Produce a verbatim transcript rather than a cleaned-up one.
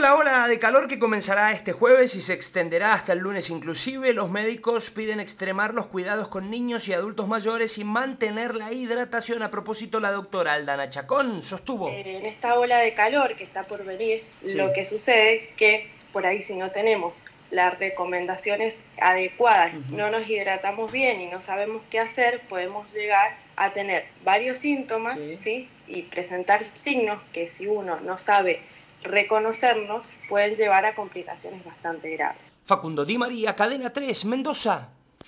la ola de calor que comenzará este jueves y se extenderá hasta el lunes inclusive, los médicos piden extremar los cuidados con niños y adultos mayores y mantener la hidratación. A propósito, la doctora Aldana Chacón sostuvo. Eh, en esta ola de calor que está por venir, sí. Lo que sucede es que por ahí si no tenemos las recomendaciones adecuadas, uh-huh. no nos hidratamos bien y no sabemos qué hacer, podemos llegar a tener varios síntomas, sí. ¿sí? Y presentar signos que si uno no sabe reconocernos, pueden llevar a complicaciones bastante graves. Facundo Di María, Cadena tres, Mendoza.